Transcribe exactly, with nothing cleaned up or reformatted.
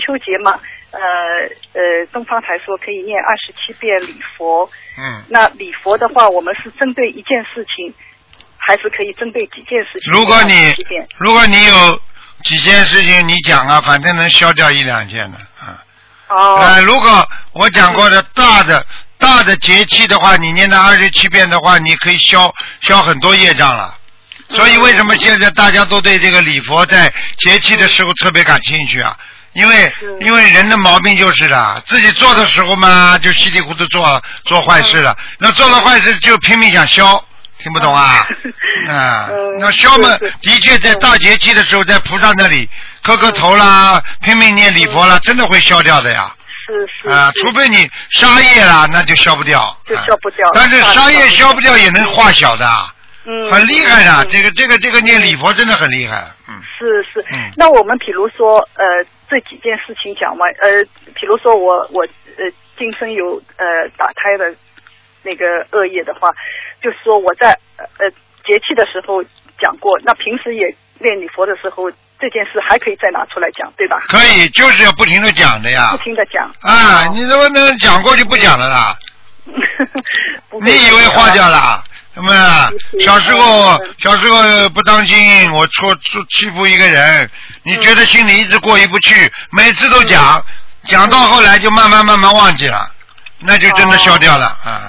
秋节嘛，呃呃，东方台说可以念二十七遍礼佛。 嗯。 那礼佛的话，我们是针对一件事情，还是可以针对几件事情？ 如果你如果你有几件事情，你讲啊，反正能消掉一两件的啊。 哦。 呃，如果我讲过的大的。大的节气的话，你念到二十七遍的话，你可以消消很多业障了。所以为什么现在大家都对这个礼佛在节气的时候特别感兴趣啊？因为因为人的毛病就是的，自己做的时候嘛，就稀里糊涂做做坏事了。那做了坏事就拼命想消，听不懂啊？啊，那消嘛，的确在大节气的时候，在菩萨那里磕磕头啦，拼命念礼佛啦，真的会消掉的呀。 是是啊，除非你杀业啦，那就消不掉， 就消不掉。 啊、但是杀业消不掉也能化小的， 嗯， 很厉害的。嗯、这个这个这个念礼佛真的很厉害，嗯。 是是， 嗯。 那我们比如说呃这几件事情讲完，呃，比如说我我呃今生有呃打胎的那个恶业的话，就是说我在呃节气的时候讲过，那平时也念礼佛的时候。这件事还可以再拿出来讲，对吧？ 可以，就是要不停的讲的呀。 不停的讲。 啊，你怎么能讲过就不讲了啦？你以为化掉了？什么？小时候，小时候不当心，我错错欺负一个人，你觉得心里一直过意不去，每次都讲，讲到后来就慢慢慢慢忘记了，那就真的消掉了啊。